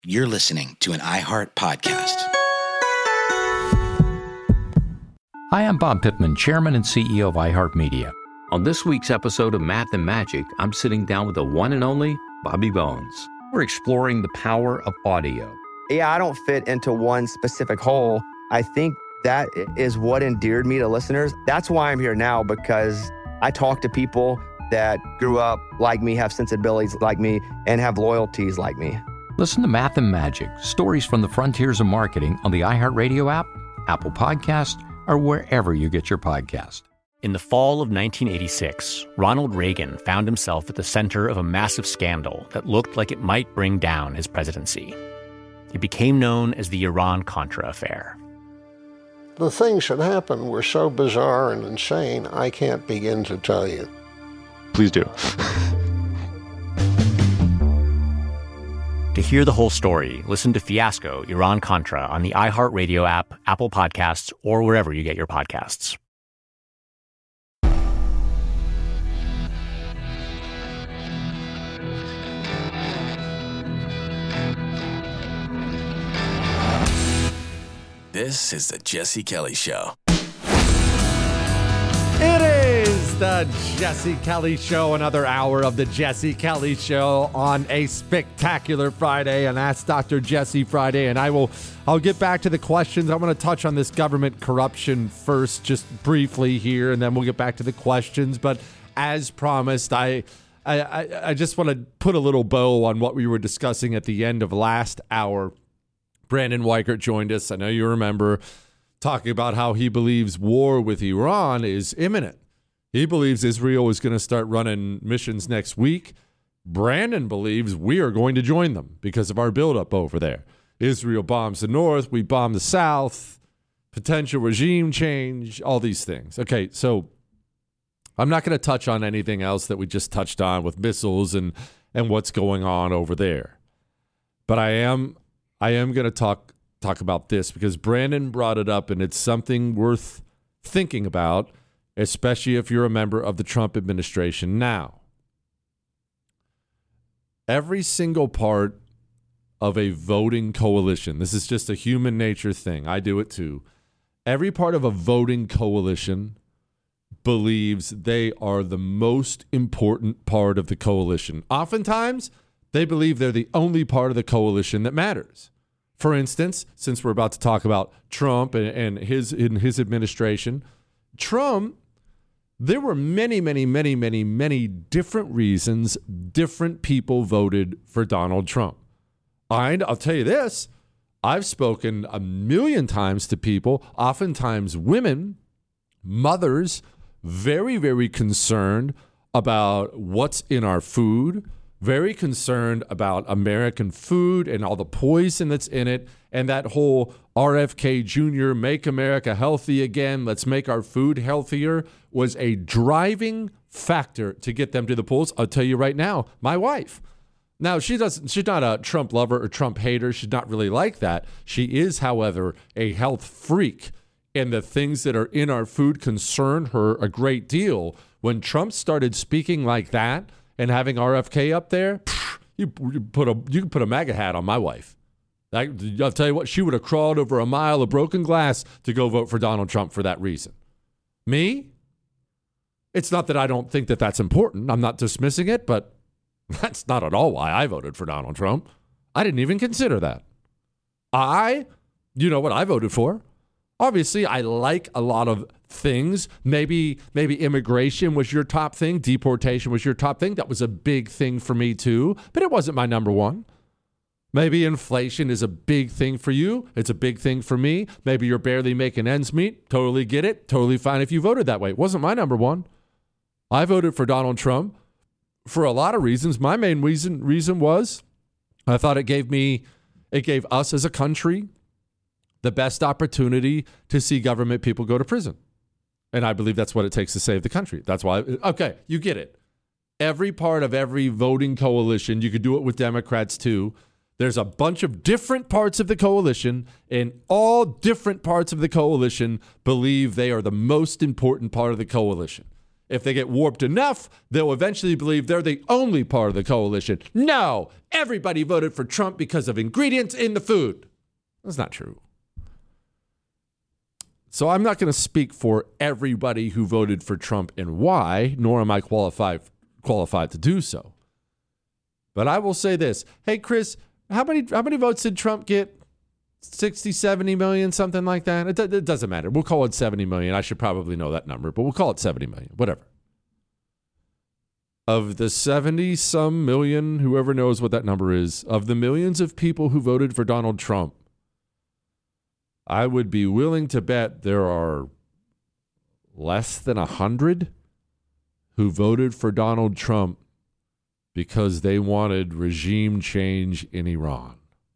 You're listening to an iHeart podcast. Hi, I'm Bob Pittman, Chairman and CEO of iHeartMedia. On this week's episode of Math and Magic, I'm sitting down with the one and only Bobby Bones. We're exploring the power of audio. Yeah, I don't fit into one specific hole. I think that is what endeared me to listeners. That's why I'm here now, because I talk to people that grew up like me, have sensibilities like me, and have loyalties like me. Listen to Math and Magic, stories from the frontiers of marketing on the iHeartRadio app, Apple Podcast, or wherever you get your podcast. In the fall of 1986, Ronald Reagan found himself at the center of a massive scandal that looked like it might bring down his presidency. It became known as the Iran-Contra affair. The things that happened were so bizarre and insane, I can't begin to tell you. Please do. To hear the whole story, listen to Fiasco, Iran-Contra on the iHeartRadio app, Apple Podcasts, or wherever you get your podcasts. This is the Jesse Kelly Show. It is the Jesse Kelly Show, another hour of the Jesse Kelly Show on a spectacular Friday, and Ask Dr. Jesse Friday. And I'll get back to the questions. I want to touch on this government corruption first, just briefly here, and then we'll get back to the questions. But as promised, I just want to put a little bow on what we were discussing at the end of last hour. Brandon Weichert joined us. I know you remember, talking about how he believes war with Iran is imminent. He believes Israel is going to start running missions next week. Brandon believes we are going to join them because of our buildup over there. Israel bombs the north, we bomb the south, potential regime change, all these things. Okay, so I'm not going to touch on anything else that we just touched on with missiles and what's going on over there. But I am going to talk about this because Brandon brought it up, and it's something worth thinking about, especially if you're a member of the Trump administration now. Every single part of a voting coalition, this is just a human nature thing, I do it too. Every part of a voting coalition believes they are the most important part of the coalition. Oftentimes, they believe they're the only part of the coalition that matters. For instance, since we're about to talk about Trump and his administration, Trump, there were many different reasons different people voted for Donald Trump. I'll tell you this, I've spoken a million times to people, oftentimes women, mothers, very, very concerned about what's in our food, very concerned about American food and all the poison that's in it, and that whole RFK Jr., Make America Healthy Again, let's make our food healthier, was a driving factor to get them to the polls. I'll tell you right now, my wife. Now, she's not a Trump lover or Trump hater. She's not really like that. She is, however, a health freak, and the things that are in our food concern her a great deal. When Trump started speaking like that, and having RFK up there, you can put a MAGA hat on my wife. I'll tell you what, she would have crawled over a mile of broken glass to go vote for Donald Trump for that reason. Me? It's not that I don't think that that's important. I'm not dismissing it, but that's not at all why I voted for Donald Trump. I didn't even consider that. You know what I voted for? Obviously, I like a lot of things. Maybe immigration was your top thing. Deportation was your top thing. That was a big thing for me too, but it wasn't my number one. Maybe inflation is a big thing for you. It's a big thing for me. Maybe you're barely making ends meet. Totally get it. Totally fine if you voted that way. It wasn't my number one. I voted for Donald Trump for a lot of reasons. My main reason was I thought it gave us as a country the best opportunity to see government people go to prison. And I believe that's what it takes to save the country. That's why, okay, you get it. Every part of every voting coalition, you could do it with Democrats too. There's a bunch of different parts of the coalition, and all different parts of the coalition believe they are the most important part of the coalition. If they get warped enough, they'll eventually believe they're the only part of the coalition. No, everybody voted for Trump because of ingredients in the food. That's not true. So I'm not going to speak for everybody who voted for Trump and why, nor am I qualified to do so. But I will say this. Hey, Chris, how many votes did Trump get? 60, 70 million, something like that? It doesn't matter. We'll call it 70 million. I should probably know that number, but we'll call it 70 million, whatever. Of the 70-some million, whoever knows what that number is, of the millions of people who voted for Donald Trump, I would be willing to bet there are less than 100 who voted for Donald Trump because they wanted regime change in Iran.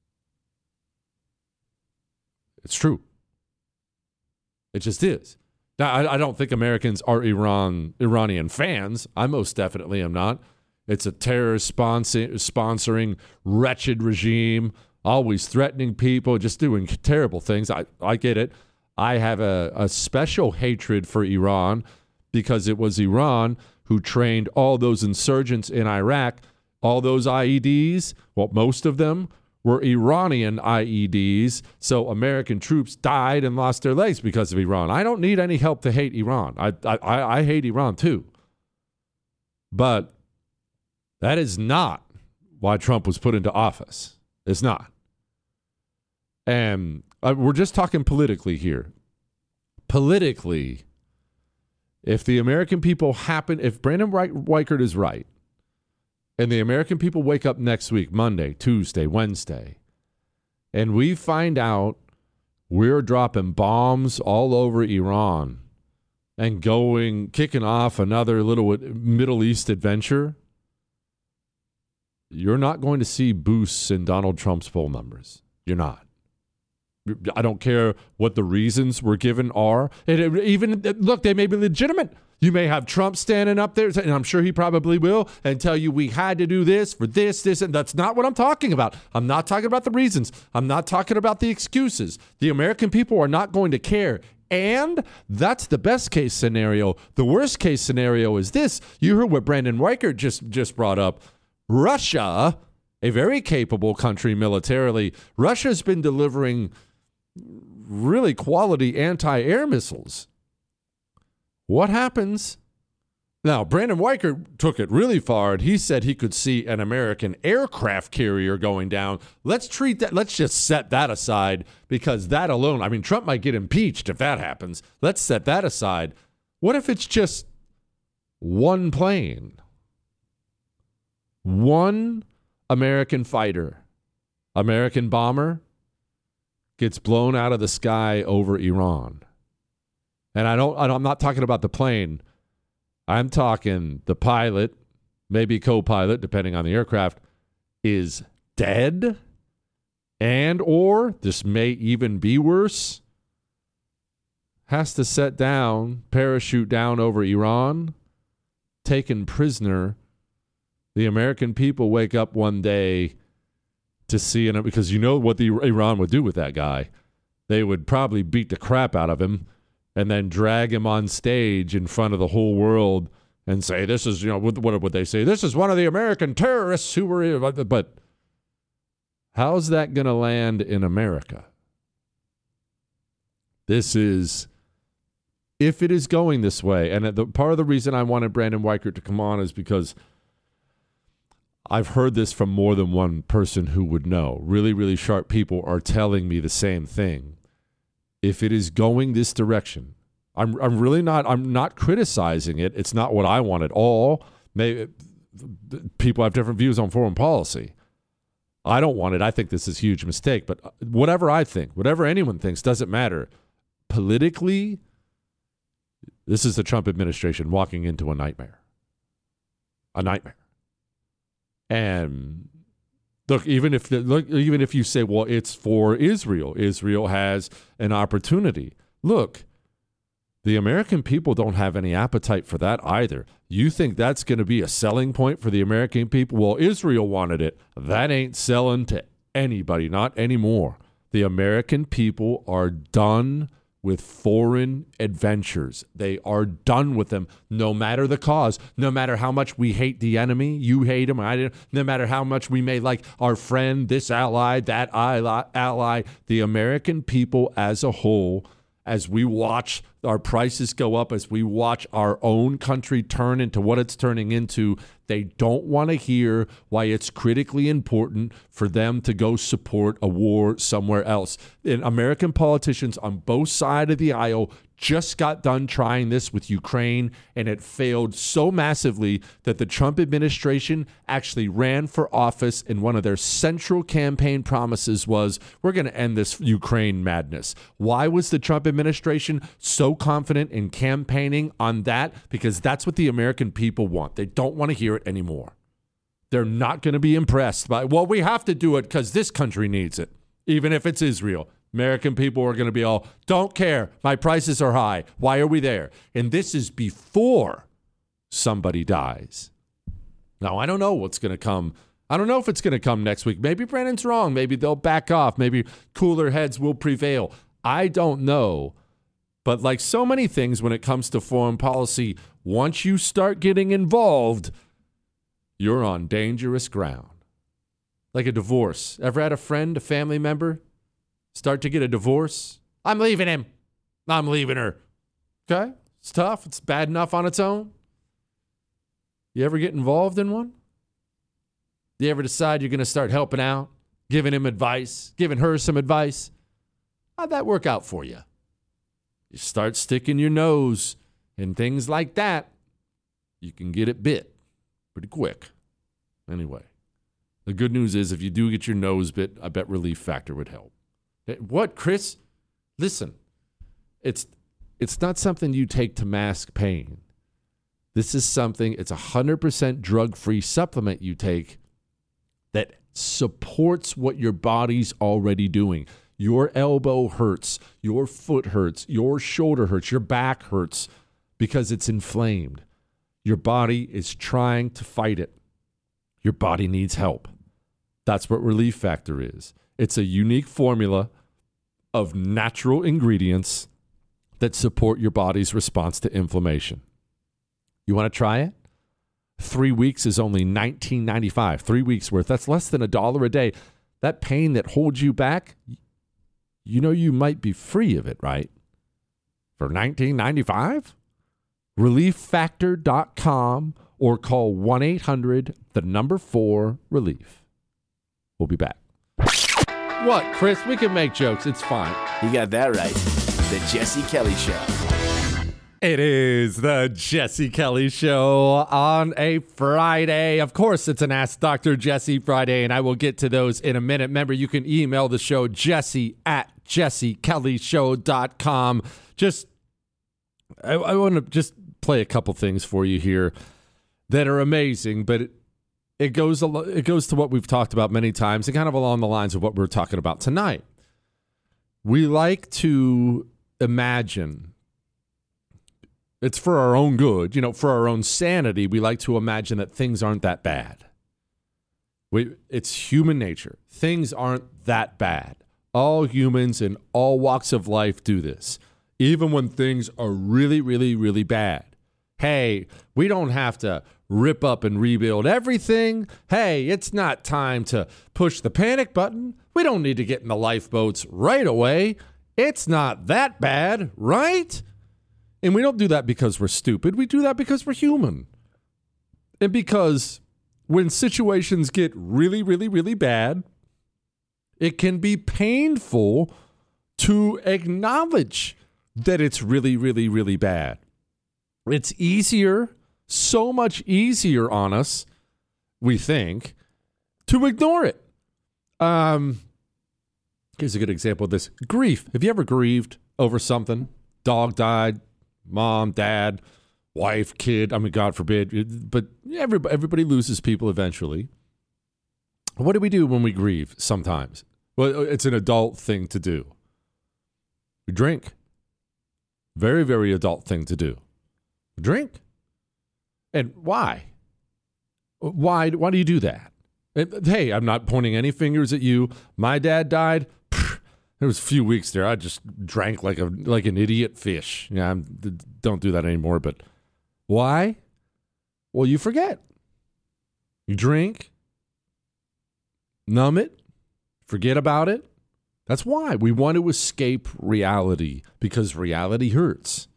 It's true. It just is. Now, I don't think Americans are Iranian fans. I most definitely am not. It's a terrorist sponsoring wretched regime, always threatening people, just doing terrible things. I get it. I have a special hatred for Iran because it was Iran who trained all those insurgents in Iraq. All those IEDs, well, most of them were Iranian IEDs, so American troops died and lost their legs because of Iran. I don't need any help to hate Iran. I hate Iran too. But that is not why Trump was put into office. It's not. And we're just talking politically here. Politically, if the American people if Brandon Weichert is right, and the American people wake up next week, Monday, Tuesday, Wednesday, and we find out we're dropping bombs all over Iran and kicking off another little Middle East adventure, you're not going to see boosts in Donald Trump's poll numbers. You're not. I don't care what the reasons we're given are. Look, they may be legitimate. You may have Trump standing up there, and I'm sure he probably will, and tell you we had to do this for this, and that's not what I'm talking about. I'm not talking about the reasons. I'm not talking about the excuses. The American people are not going to care. And that's the best case scenario. The worst case scenario is this. You heard what Brandon Weichert just brought up. Russia, a very capable country militarily, Russia's been delivering really quality anti-air missiles. What happens? Now, Brandon Weichert took it really far, and he said he could see an American aircraft carrier going down. Let's just set that aside, because that alone, I mean, Trump might get impeached if that happens. Let's set that aside. What if it's just one plane? One American fighter, American bomber, gets blown out of the sky over Iran. And I'm not talking about the plane. I'm talking the pilot, maybe co-pilot, depending on the aircraft, is dead, and or this may even be worse, has to set down, parachute down over Iran, taken prisoner. The American people wake up one day to see it, because you know what Iran would do with that guy. They would probably beat the crap out of him and then drag him on stage in front of the whole world and say, this is, what would they say? This is one of the American terrorists who were here. But how's that going to land in America? This is, if it is going this way, and part of the reason I wanted Brandon Weichert to come on is because I've heard this from more than one person who would know. Really, really sharp people are telling me the same thing. If it is going this direction, I'm not criticizing it. It's not what I want at all. Maybe people have different views on foreign policy. I don't want it. I think this is a huge mistake. But whatever I think, whatever anyone thinks, doesn't matter. Politically, this is the Trump administration walking into a nightmare. A nightmare. And look, even if you say, well, it's for Israel, Israel has an opportunity. Look, the American people don't have any appetite for that either. You think that's going to be a selling point for the American people? Well, Israel wanted it. That ain't selling to anybody, not anymore. The American people are done with foreign adventures. They are done with them, no matter the cause, no matter how much we hate the enemy. You hate him, I didn't. No matter how much we may like our friend, this ally, that ally. The American people as a whole, as we watch our prices go up, as we watch our own country turn into what it's turning into, they don't want to hear why it's critically important for them to go support a war somewhere else. And American politicians on both sides of the aisle just got done trying this with Ukraine, and it failed so massively that the Trump administration actually ran for office, and one of their central campaign promises was, we're going to end this Ukraine madness. Why was the Trump administration so confident in campaigning on that? Because that's what the American people want. They don't want to hear it anymore. They're not going to be impressed by, well, we have to do it because this country needs it, even if it's Israel. American people are going to be all, don't care. My prices are high. Why are we there? And this is before somebody dies. Now, I don't know what's going to come. I don't know if it's going to come next week. Maybe Brennan's wrong. Maybe they'll back off. Maybe cooler heads will prevail. I don't know. But like so many things when it comes to foreign policy, once you start getting involved, you're on dangerous ground. Like a divorce. Ever had a friend, a family member, start to get a divorce? I'm leaving him. I'm leaving her. Okay? It's tough. It's bad enough on its own. You ever get involved in one? You ever decide you're going to start helping out, giving him advice, giving her some advice? How'd that work out for you? You start sticking your nose in things like that, you can get it bit pretty quick. Anyway, the good news is if you do get your nose bit, I bet Relief Factor would help. What, Chris? Listen, it's not something you take to mask pain. This is something, it's 100% drug-free supplement you take that supports what your body's already doing. Your elbow hurts, your foot hurts, your shoulder hurts, your back hurts because it's inflamed. Your body is trying to fight it. Your body needs help. That's what Relief Factor is. It's a unique formula of natural ingredients that support your body's response to inflammation. You want to try it? 3 weeks is only $19.95. 3 weeks worth. That's less than $1 a day. That pain that holds you back, you know you might be free of it, right? For $19.95? ReliefFactor.com or call 1-800-4-RELIEF. We'll be back. What, Chris? We can make jokes. It's fine. You got that right. The Jesse Kelly Show. It is the Jesse Kelly Show on a Friday. Of course, it's an Ask Dr. Jesse Friday, and I will get to those in a minute. Remember, you can email the show, jesse@jessekellyshow.com. I want to just play a couple things for you here that are amazing, but it goes to what we've talked about many times and kind of along the lines of what we're talking about tonight. We like to imagine, it's for our own good, for our own sanity, we like to imagine that things aren't that bad. It's human nature. Things aren't that bad. All humans in all walks of life do this, even when things are really, really, really bad. Hey, we don't have to rip up and rebuild everything. Hey, it's not time to push the panic button. We don't need to get in the lifeboats right away. It's not that bad, right? And we don't do that because we're stupid. We do that because we're human. And because when situations get really, really, really bad, it can be painful to acknowledge that it's really, really, really bad. It's easier, so much easier on us, we think, to ignore it. Here's a good example of this. Grief. Have you ever grieved over something? Dog died, mom, dad, wife, kid. I mean, God forbid. But everybody loses people eventually. What do we do when we grieve sometimes? Well, it's an adult thing to do. We drink. Very, very adult thing to do. Drink. And why? Why do you do that? Hey, I'm not pointing any fingers at you. My dad died. There was a few weeks there I just drank like an idiot fish. Yeah, don't do that anymore. But why? Well, you forget. You drink, numb it, forget about it. That's why we want to escape reality, because reality hurts.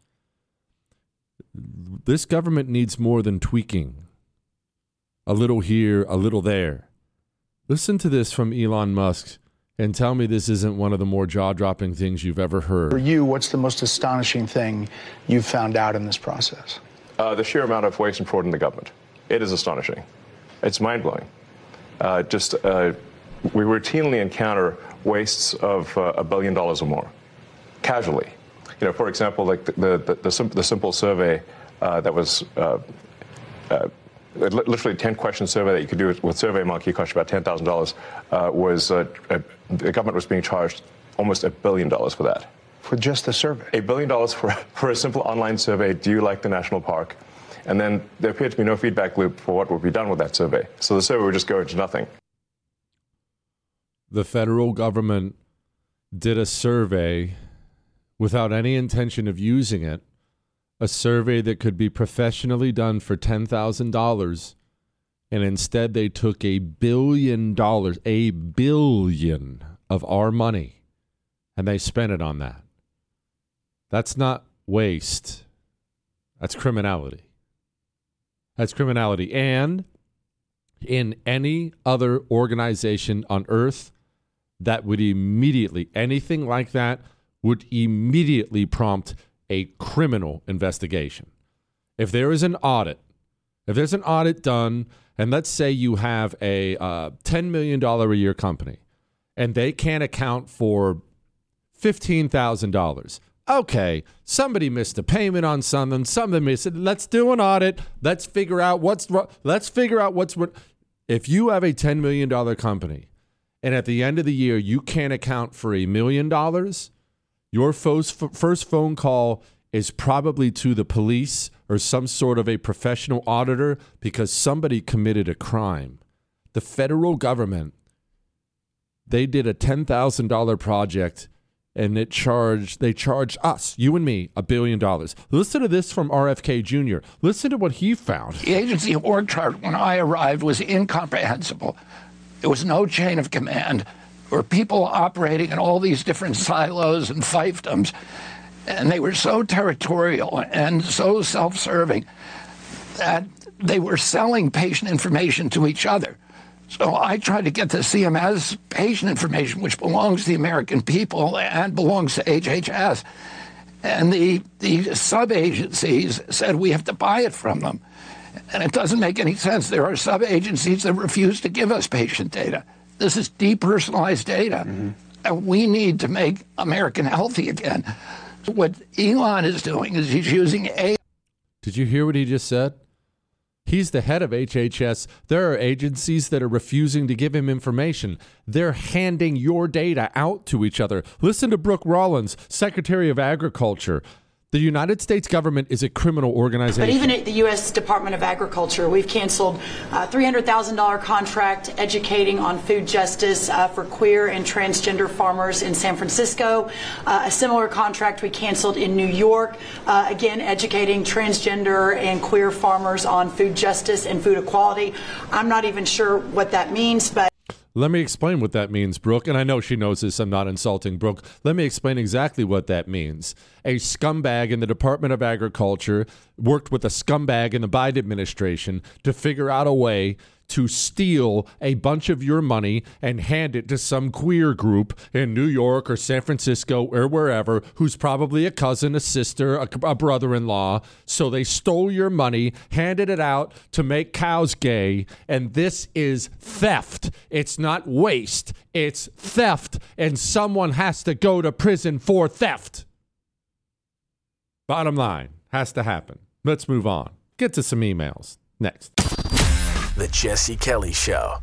This government needs more than tweaking. A little here, a little there. Listen to this from Elon Musk and tell me this isn't one of the more jaw-dropping things you've ever heard. For you, what's the most astonishing thing you've found out in this process? The sheer amount of waste and fraud in the government. It is astonishing. It's mind-blowing. We routinely encounter wastes of $1 billion or more, casually. For example, like the simple survey that was literally 10-question survey that you could do with SurveyMonkey, cost you about $10,000. The government was being charged almost $1 billion for that. For just the survey? $1 billion for a simple online survey. Do you like the national park? And then there appeared to be no feedback loop for what would be done with that survey. So the survey would just go into nothing. The federal government did a survey without any intention of using it, a survey that could be professionally done for $10,000, and instead they took $1 billion of our money, and they spent it on that. That's not waste. That's criminality. That's criminality. And in any other organization on earth, that would immediately, anything like that would immediately prompt a criminal investigation. If there is an audit, if there's an audit done, and let's say you have a $10 million a year company, and they can't account for $15,000. Okay, somebody missed a payment on something. Something missed it. Let's do an audit. Let's figure out what's wrong. If you have a $10 million company, and at the end of the year you can't account for $1 million, your first phone call is probably to the police or some sort of a professional auditor, because somebody committed a crime. The federal government, they did a $10,000 project, and they charged us, you and me, $1 billion. Listen to this from RFK Jr. Listen to what he found. The agency org chart when I arrived was incomprehensible. There was no chain of command. There were people operating in all these different silos and fiefdoms, and they were so territorial and so self-serving that they were selling patient information to each other. So I tried to get the CMS patient information, which belongs to the American people and belongs to HHS. And the sub-agencies said we have to buy it from them. And it doesn't make any sense. There are sub-agencies that refuse to give us patient data. This is depersonalized data. Mm-hmm. And we need to make America healthy again. What Elon is doing is he's using AI. Did you hear what he just said? He's the head of HHS. There are agencies that are refusing to give him information. They're handing your data out to each other. Listen to Brooke Rollins, Secretary of Agriculture. The United States government is a criminal organization. But even at the U.S. Department of Agriculture, we've canceled a $300,000 contract educating on food justice for queer and transgender farmers in San Francisco. A similar contract we canceled in New York, again, educating transgender and queer farmers on food justice and food equality. I'm not even sure what that means, but let me explain what that means, Brooke. And I know she knows this. I'm not insulting Brooke. Let me explain exactly what that means. A scumbag in the Department of Agriculture worked with a scumbag in the Biden administration to figure out a way to steal a bunch of your money and hand it to some queer group in New York or San Francisco or wherever, who's probably a cousin, a sister, a brother-in-law. So they stole your money, handed it out to make cows gay, and this is theft. It's not waste. It's theft, and someone has to go to prison for theft. Bottom line, has to happen. Let's move on. Get to some emails. Next. The Jesse Kelly Show.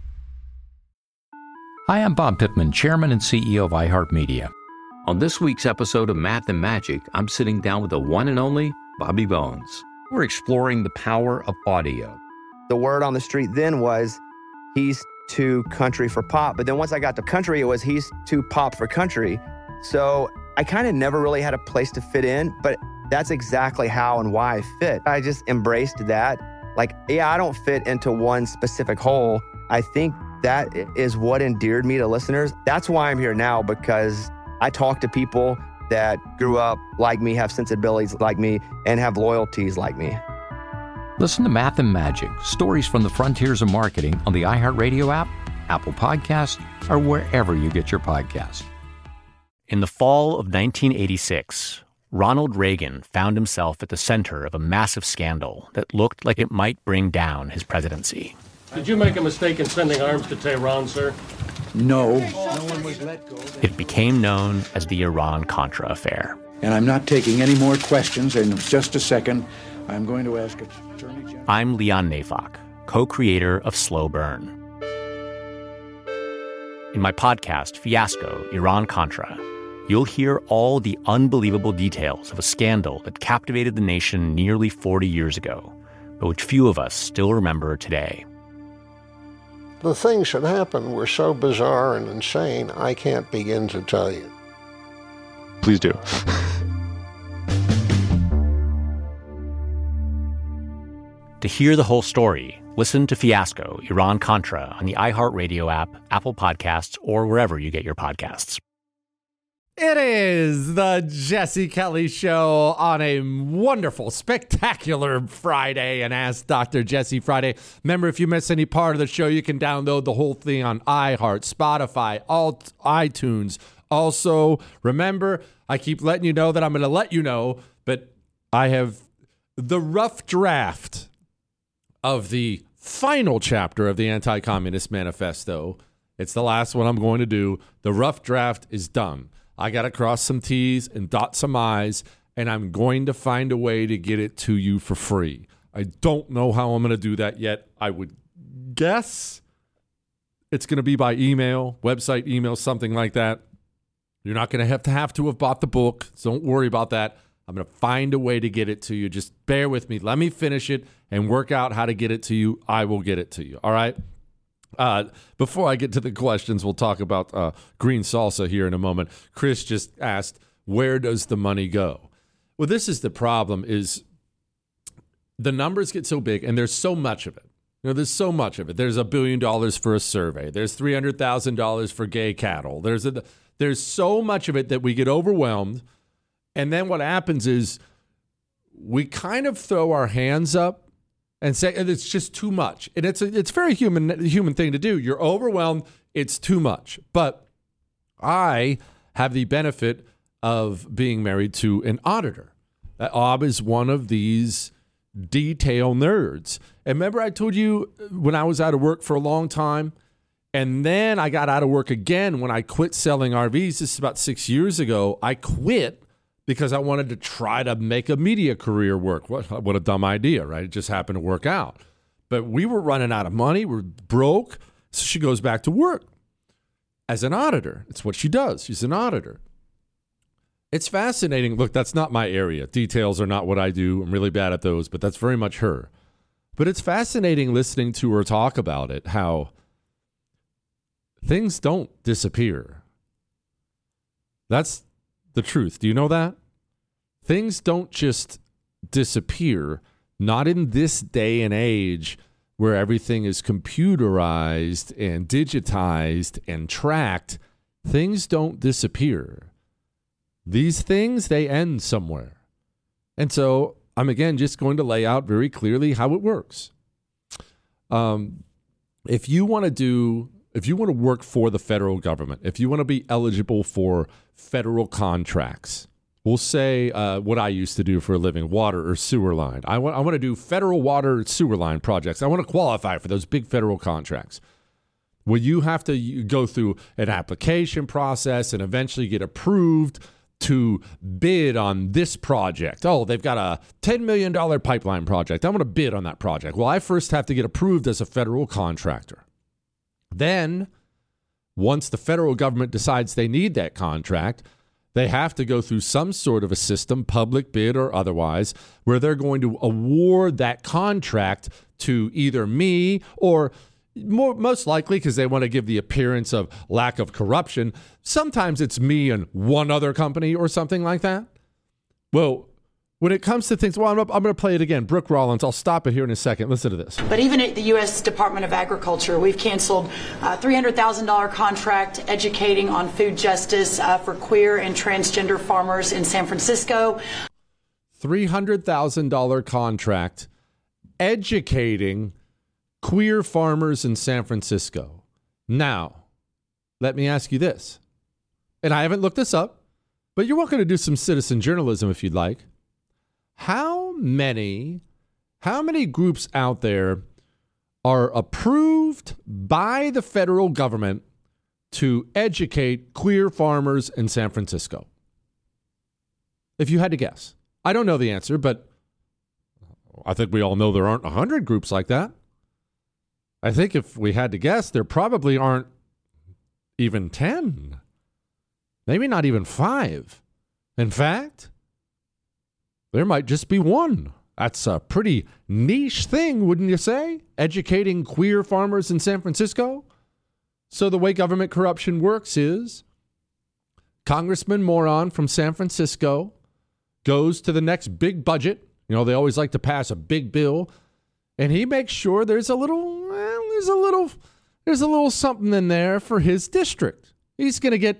Hi, I'm Bob Pittman, Chairman and CEO of iHeartMedia. On this week's episode of Math and Magic, I'm sitting down with the one and only Bobby Bones. We're exploring the power of audio. The word on the street then was he's too country for pop. But then once I got to country, it was he's too pop for country. So I kind of never really had a place to fit in, but that's exactly how and why I fit. I just embraced that. Like, yeah, I don't fit into one specific hole. I think that is what endeared me to listeners. That's why I'm here now, because I talk to people that grew up like me, have sensibilities like me, and have loyalties like me. Listen to Math and Magic, stories from the frontiers of marketing on the iHeartRadio app, Apple Podcasts, or wherever you get your podcasts. In the fall of 1986, Ronald Reagan found himself at the center of a massive scandal that looked like it might bring down his presidency. Did you make a mistake in sending arms to Tehran, sir? No. No one was let go. It became known as the Iran-Contra affair. And I'm not taking any more questions. In just a second, I'm going to ask Attorney General. I'm Leon Neyfakh, co-creator of Slow Burn. In my podcast, Fiasco, Iran-Contra, you'll hear all the unbelievable details of a scandal that captivated the nation nearly 40 years ago, but which few of us still remember today. The things that happened were so bizarre and insane, I can't begin to tell you. Please do. To hear the whole story, listen to Fiasco, Iran-Contra on the iHeartRadio app, Apple Podcasts, or wherever you get your podcasts. It is the Jesse Kelly Show on a wonderful, spectacular Friday, and Ask Dr. Jesse Friday. Remember, if you miss any part of the show, you can download the whole thing on iHeart, Spotify, iTunes. Also, remember, I keep letting you know that I'm going to let you know, but I have the rough draft of the final chapter of the Anti-Communist Manifesto. It's the last one I'm going to do. The rough draft is done. I got to cross some T's and dot some I's, and I'm going to find a way to get it to you for free. I don't know how I'm going to do that yet. I would guess it's going to be by email, website email, something like that. You're not going to have bought the book, so don't worry about that. I'm going to find a way to get it to you. Just bear with me. Let me finish it and work out how to get it to you. I will get it to you. All right? Before I get to the questions, we'll talk about green salsa here in a moment. Chris just asked, where does the money go? Well, this is the problem, is the numbers get so big, and there's so much of it. You know, there's so much of it. There's $1 billion for a survey. There's $300,000 for gay cattle. There's so much of it that we get overwhelmed. And then what happens is we kind of throw our hands up and say it's just too much. And it's a very human thing to do. You're overwhelmed. It's too much. But I have the benefit of being married to an auditor. Ob is one of these detail nerds. And remember I told you when I was out of work for a long time, and then I got out of work again when I quit selling RVs. This is about 6 years ago. I quit because I wanted to try to make a media career work. What a dumb idea, right? It just happened to work out. But we were running out of money. We're broke. So she goes back to work as an auditor. It's what she does. She's an auditor. It's fascinating. Look, that's not my area. Details are not what I do. I'm really bad at those, but that's very much her. But it's fascinating listening to her talk about it, how things don't disappear. That's the truth. Do you know that? Things don't just disappear, not in this day and age where everything is computerized and digitized and tracked. Things don't disappear. These things, they end somewhere. And so I'm, again, just going to lay out very clearly how it works. If you want to work for the federal government, if you want to be eligible for federal contracts, we'll say what I used to do for a living, water or sewer line. I want to do federal water sewer line projects. I want to qualify for those big federal contracts. Well, you have to go through an application process and eventually get approved to bid on this project. Oh, they've got a $10 million pipeline project. I want to bid on that project. Well, I first have to get approved as a federal contractor. Then, once the federal government decides they need that contract, they have to go through some sort of a system, public bid or otherwise, where they're going to award that contract to either me or Most likely because they want to give the appearance of lack of corruption. Sometimes it's me and one other company or something like that. Well, when it comes to things, well, I'm going to play it again. Brooke Rollins, I'll stop it here in a second. Listen to this. But even at the U.S. Department of Agriculture, we've canceled a $300,000 contract educating on food justice for queer and transgender farmers in San Francisco. $300,000 contract educating queer farmers in San Francisco. Now, let me ask you this, and I haven't looked this up, but you're welcome to do some citizen journalism if you'd like. How many groups out there are approved by the federal government to educate queer farmers in San Francisco? If you had to guess. I don't know the answer, but I think we all know there aren't 100 groups like that. I think if we had to guess, there probably aren't even 10. Maybe not even 5. In fact, there might just be one. That's a pretty niche thing, wouldn't you say? Educating queer farmers in San Francisco. So the way government corruption works is Congressman Moron from San Francisco goes to the next big budget. You know, they always like to pass a big bill, and he makes sure there's a little something in there for his district. He's going to get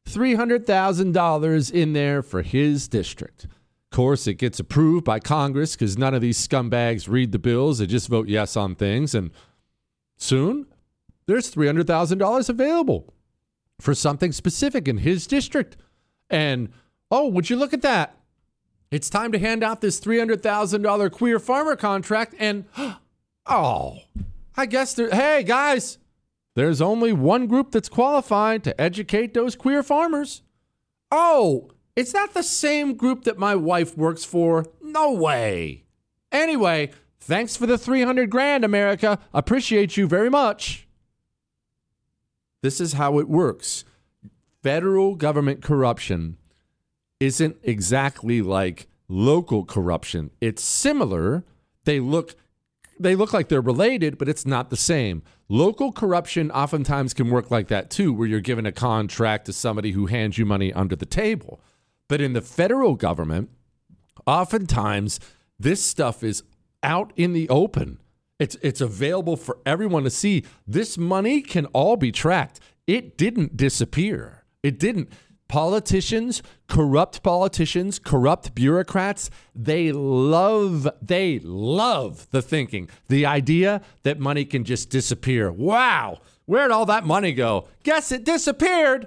$300,000 in there for his district. Of course, it gets approved by Congress because none of these scumbags read the bills. They just vote yes on things. And soon, there's $300,000 available for something specific in his district. And, oh, would you look at that? It's time to hand out this $300,000 queer farmer contract. And, oh, I guess hey, guys, there's only one group that's qualified to educate those queer farmers. Oh, is that the same group that my wife works for? No way. Anyway, thanks for the $300,000, America. Appreciate you very much. This is how it works. Federal government corruption isn't exactly like local corruption. It's similar. They look like they're related, but it's not the same. Local corruption oftentimes can work like that too, where you're given a contract to somebody who hands you money under the table. But in the federal government, oftentimes this stuff is out in the open. It's available for everyone to see. This money can all be tracked. It didn't disappear. It didn't. Politicians, corrupt bureaucrats, they love the thinking, the idea that money can just disappear. Wow, where'd all that money go? Guess it disappeared.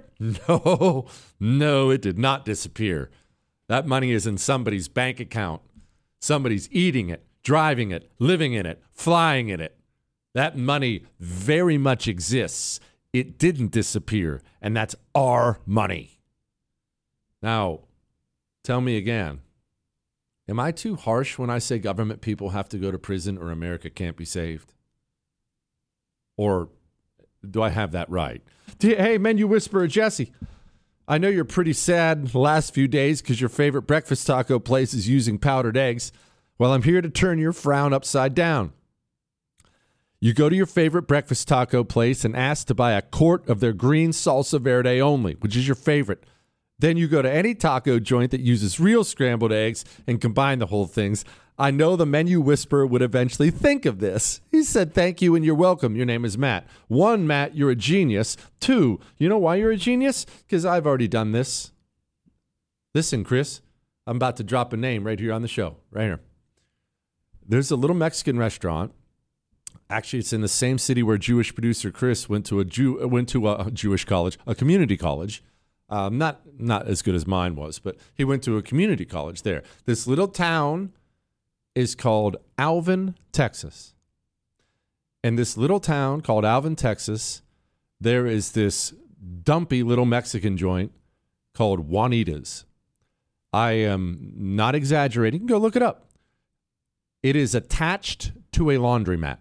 No, it did not disappear. That money is in somebody's bank account. Somebody's eating it, driving it, living in it, flying in it. That money very much exists. It didn't disappear, and that's our money. Now, tell me again, am I too harsh when I say government people have to go to prison or America can't be saved? Or do I have that right? Hey, Menu Whisperer Jesse, I know you're pretty sad the last few days because your favorite breakfast taco place is using powdered eggs. Well, I'm here to turn your frown upside down. You go to your favorite breakfast taco place and ask to buy a quart of their green salsa verde only, which is your favorite. Then you go to any taco joint that uses real scrambled eggs and combine the whole things. I know the Menu Whisperer would eventually think of this. He said, thank you and you're welcome. Your name is Matt. 1, Matt, you're a genius. 2, you know why you're a genius? Because I've already done this. Listen, Chris, I'm about to drop a name right here on the show, right here. There's a little Mexican restaurant. Actually, it's in the same city where Jewish producer Chris went to a Jewish college, a community college. Not as good as mine was, but he went to a community college there. This little town is called Alvin, Texas. In this little town called Alvin, Texas, there is this dumpy little Mexican joint called Juanita's. I am not exaggerating. You can go look it up. It is attached to a laundromat.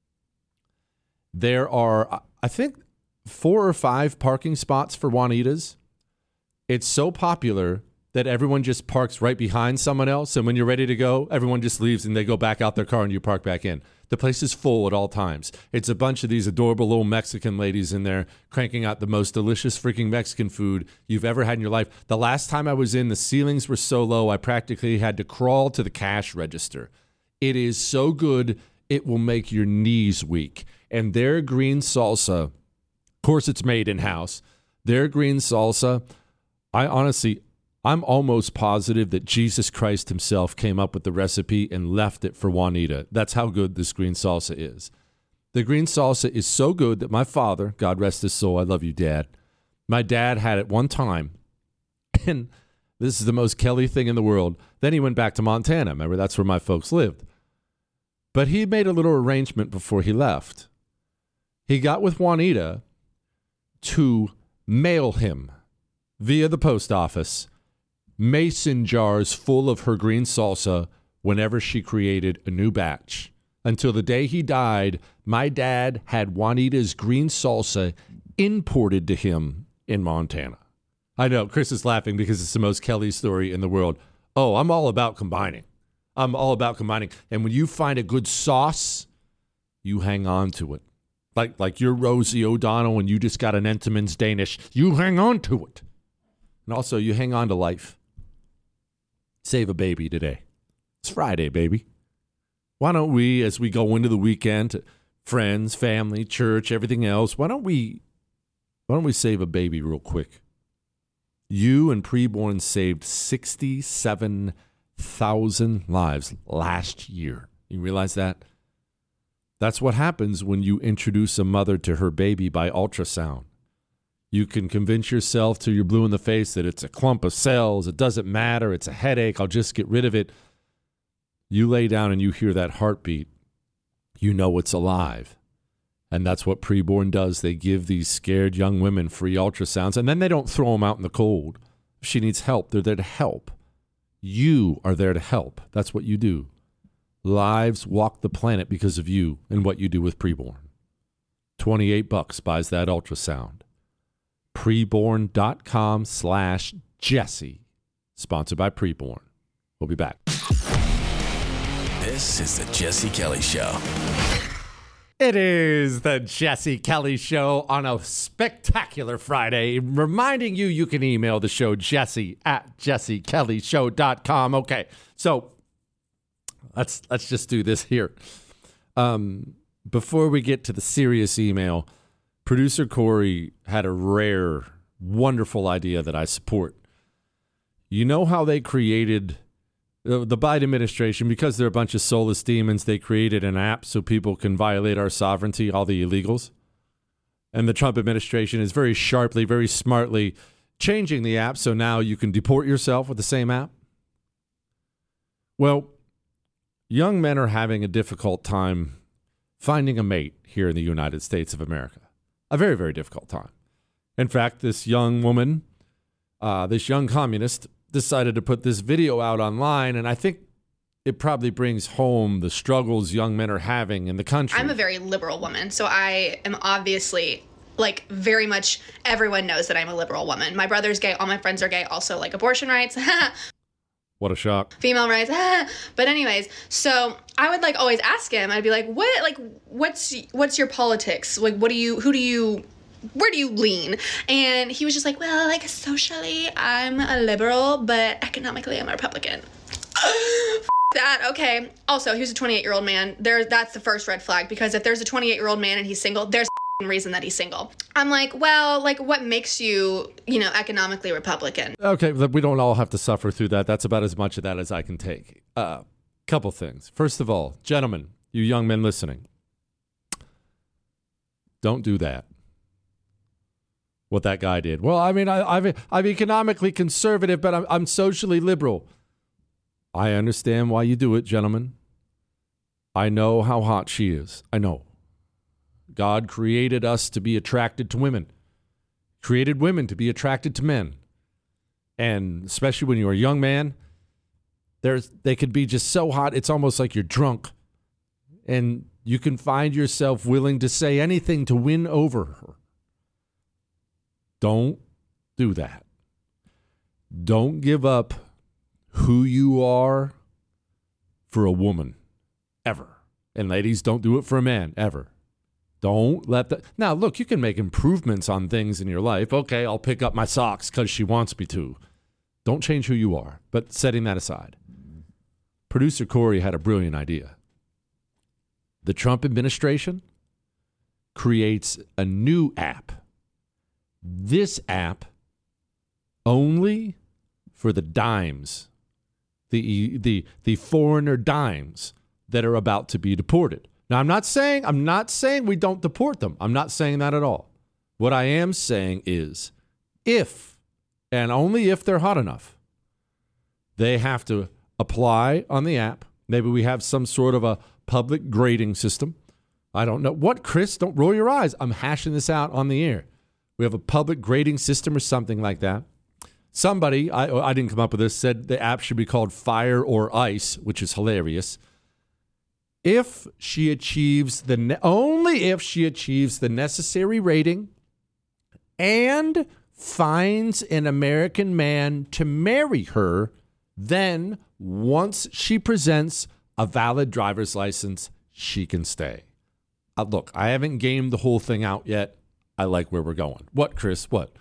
There are, I think, 4 or 5 parking spots for Juanita's. It's so popular that everyone just parks right behind someone else. And when you're ready to go, everyone just leaves and they go back out their car and you park back in. The place is full at all times. It's a bunch of these adorable little Mexican ladies in there cranking out the most delicious freaking Mexican food you've ever had in your life. The last time I was in, the ceilings were so low, I practically had to crawl to the cash register. It is so good, it will make your knees weak. And their green salsa, of course it's made in-house, their green salsa, I'm almost positive that Jesus Christ himself came up with the recipe and left it for Juanita. That's how good this green salsa is. The green salsa is so good that my father, God rest his soul, I love you, Dad. My dad had it one time, and this is the most Kelly thing in the world. Then he went back to Montana. Remember, that's where my folks lived. But he made a little arrangement before he left. He got with Juanita to mail him via the post office mason jars full of her green salsa whenever she created a new batch. Until the day he died, my dad had Juanita's green salsa imported to him in Montana. I know, Chris is laughing because it's the most Kelly story in the world. Oh, I'm all about combining. And when you find a good sauce, you hang on to it. Like you're Rosie O'Donnell and you just got an Entenmann's Danish. You hang on to it. And also, you hang on to life. Save a baby today. It's Friday, baby. Why don't we, as we go into the weekend, friends, family, church, everything else, why don't we save a baby real quick? You and Preborn saved 67,000 lives last year. You realize that? That's what happens when you introduce a mother to her baby by ultrasound. You can convince yourself till you're blue in the face that it's a clump of cells. It doesn't matter. It's a headache. I'll just get rid of it. You lay down and you hear that heartbeat. You know it's alive. And that's what Preborn does. They give these scared young women free ultrasounds, and then they don't throw them out in the cold. If she needs help, they're there to help. You are there to help. That's what you do. Lives walk the planet because of you and what you do with Preborn. $28 buys that ultrasound. Preborn.com/Jesse. Sponsored by Preborn. We'll be back. This is the Jesse Kelly Show. It is the Jesse Kelly Show on a spectacular Friday, reminding you can email the show jesse@jessekellyshow.com. Okay, so let's just do this here. Before we get to the serious email, producer Corey had a rare, wonderful idea that I support. You know how they created the Biden administration, because they're a bunch of soulless demons, they created an app so people can violate our sovereignty, all the illegals. And the Trump administration is very sharply, very smartly changing the app so now you can deport yourself with the same app. Well, young men are having a difficult time finding a mate here in the United States of America. A very, very difficult time. In fact, this young woman, this young communist, decided to put this video out online, and I think it probably brings home the struggles young men are having in the country. I'm a very liberal woman, so I am obviously, like, very much, everyone knows that I'm a liberal woman. My brother's gay, all my friends are gay, also, like, abortion rights. What a shock. Female rights. But anyways, so I would, like, always ask him, I'd be like, what's your politics? Like, where do you lean? And he was just like, well, like, socially, I'm a liberal, but economically, I'm a Republican. That, okay. Also, he was a 28-year-old man. That's the first red flag, because if there's a 28-year-old man and he's single, there's a reason that he's single. I'm like, well, like, what makes you, economically Republican? Okay, we don't all have to suffer through that. That's about as much of that as I can take. Couple things. First of all, gentlemen, you young men listening, don't do that. What that guy did. Well, I mean, I'm economically conservative, but I'm socially liberal. I understand why you do it, gentlemen. I know how hot she is. I know. God created us to be attracted to women. Created women to be attracted to men. And especially when you're a young man, they could be just so hot, it's almost like you're drunk. And you can find yourself willing to say anything to win over her. Don't do that. Don't give up who you are for a woman, ever. And ladies, don't do it for a man, ever. Don't let that. Now, look, you can make improvements on things in your life. Okay, I'll pick up my socks because she wants me to. Don't change who you are. But setting that aside, producer Corey had a brilliant idea. The Trump administration creates a new app. This app only for the dimes, the foreigner dimes that are about to be deported. Now, I'm not saying we don't deport them. I'm not saying that at all. What I am saying is if, and only if they're hot enough, they have to apply on the app. Maybe we have some sort of a public grading system. I don't know. What, Chris? Don't roll your eyes. I'm hashing this out on the air. We have a public grading system or something like that. Somebody, I didn't come up with this, said the app should be called Fire or Ice, which is hilarious. If she achieves only if she achieves the necessary rating and finds an American man to marry her, then once she presents a valid driver's license, she can stay. Look, I haven't gamed the whole thing out yet. I like where we're going. What, Chris? What?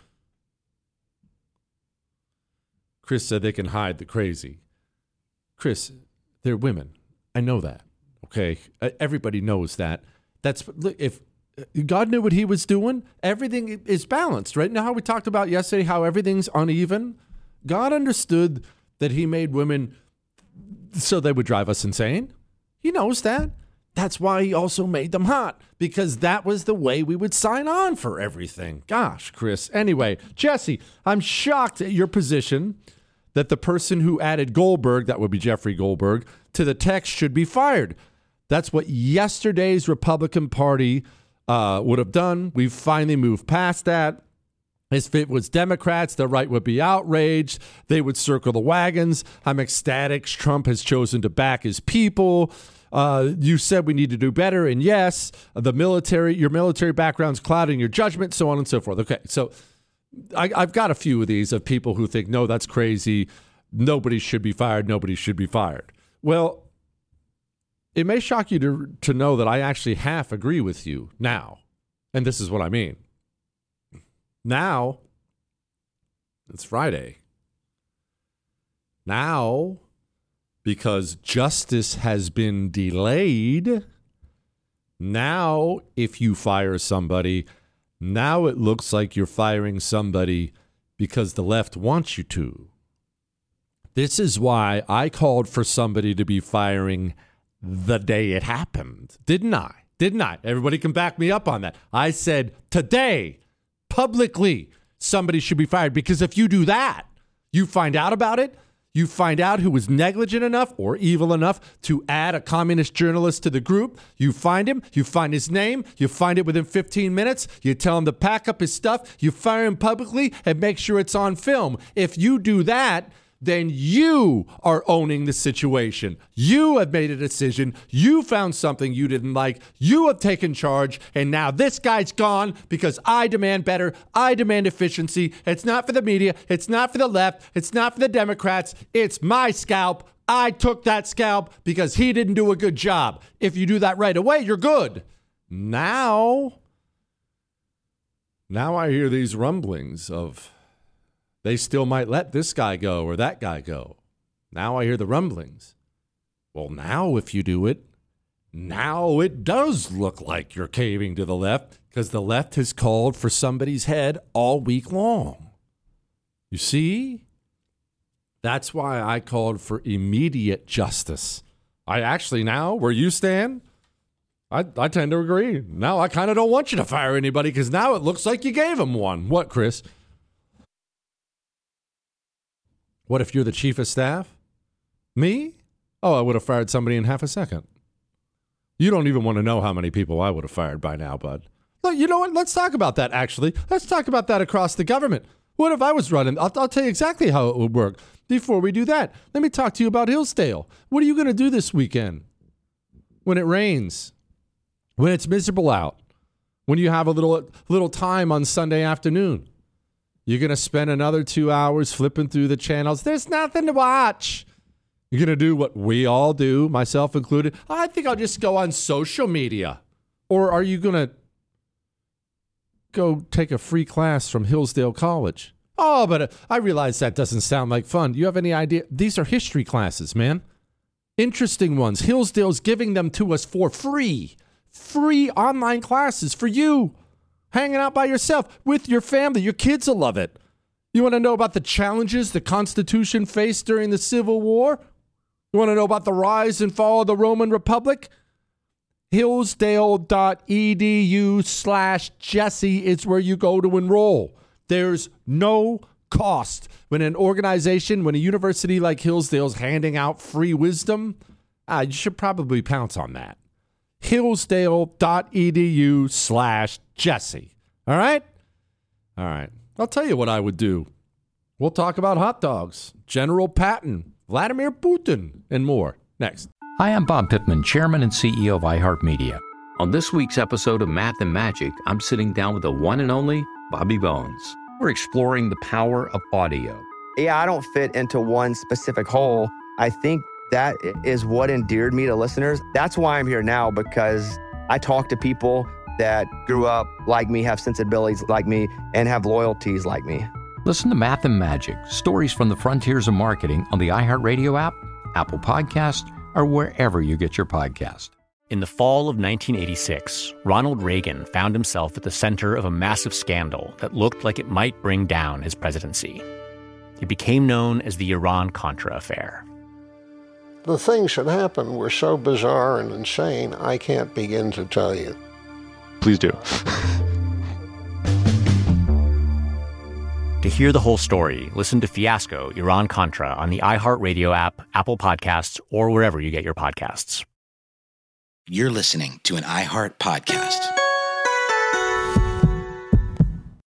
Chris said they can hide the crazy. Chris, they're women. I know that. Okay, everybody knows that. If God knew what he was doing, everything is balanced, right? Now, how we talked about yesterday, how everything's uneven. God understood that he made women so they would drive us insane. He knows that. That's why he also made them hot, because that was the way we would sign on for everything. Gosh, Chris. Anyway, Jesse, I'm shocked at your position that the person who added Goldberg, that would be Jeffrey Goldberg, to the text should be fired. That's what yesterday's Republican Party would have done. We've finally moved past that. If it was Democrats, the right would be outraged. They would circle the wagons. I'm ecstatic. Trump has chosen to back his people. You said we need to do better. And yes, your military background's clouding your judgment, so on and so forth. Okay, so I've got a few of these of people who think, no, that's crazy. Nobody should be fired. Nobody should be fired. Well, it may shock you to know that I actually half agree with you now. And this is what I mean. Now, it's Friday. Now, because justice has been delayed, now if you fire somebody, now it looks like you're firing somebody because the left wants you to. This is why I called for somebody to be firing the day it happened. Didn't I? Everybody can back me up on that. I said today, publicly, somebody should be fired, because if you do that, you find out about it, you find out who was negligent enough or evil enough to add a communist journalist to the group. You find him, you find his name, you find it within 15 minutes, you tell him to pack up his stuff, you fire him publicly and make sure it's on film. If you do that, then you are owning the situation. You have made a decision. You found something you didn't like. You have taken charge. And now this guy's gone because I demand better. I demand efficiency. It's not for the media. It's not for the left. It's not for the Democrats. It's my scalp. I took that scalp because he didn't do a good job. If you do that right away, you're good. Now I hear these rumblings of they still might let this guy go or that guy go. Now I hear the rumblings. Well, now if you do it, now it does look like you're caving to the left, because the left has called for somebody's head all week long. You see? That's why I called for immediate justice. I actually now, where you stand, I tend to agree. Now I kind of don't want you to fire anybody, because now it looks like you gave him one. What, Chris? What if you're the chief of staff? Me? Oh, I would have fired somebody in half a second. You don't even want to know how many people I would have fired by now, bud. Look, you know what? Let's talk about that, actually. Let's talk about that across the government. What if I was running? I'll tell you exactly how it would work. Before we do that, let me talk to you about Hillsdale. What are you going to do this weekend? When it rains, when it's miserable out, when you have a little time on Sunday afternoon. You're going to spend another 2 hours flipping through the channels. There's nothing to watch. You're going to do what we all do, myself included. I think I'll just go on social media. Or are you going to go take a free class from Hillsdale College? Oh, but I realize that doesn't sound like fun. Do you have any idea? These are history classes, man. Interesting ones. Hillsdale's giving them to us for free. Free online classes for you. Hanging out by yourself with your family. Your kids will love it. You want to know about the challenges the Constitution faced during the Civil War? You want to know about the rise and fall of the Roman Republic? Hillsdale.edu/Jesse is where you go to enroll. There's no cost when an organization, when a university like Hillsdale's handing out free wisdom. You should probably pounce on that. Hillsdale.edu/Jesse. All right? All right. I'll tell you what I would do. We'll talk about hot dogs, General Patton, Vladimir Putin, and more. Next. Hi, I'm Bob Pittman, Chairman and CEO of iHeartMedia. On this week's episode of Math and Magic, I'm sitting down with the one and only Bobby Bones. We're exploring the power of audio. Yeah, I don't fit into one specific hole. I think that is what endeared me to listeners. That's why I'm here now, because I talk to people that grew up like me, have sensibilities like me, and have loyalties like me. Listen to Math and Magic, stories from the frontiers of marketing on the iHeartRadio app, Apple Podcast, or wherever you get your podcast. In the fall of 1986, Ronald Reagan found himself at the center of a massive scandal that looked like it might bring down his presidency. It became known as the Iran-Contra affair. The things that happened were so bizarre and insane, I can't begin to tell you. Please do. To hear the whole story, listen to Fiasco, Iran-Contra on the iHeartRadio app, Apple Podcasts, or wherever you get your podcasts. You're listening to an iHeart podcast.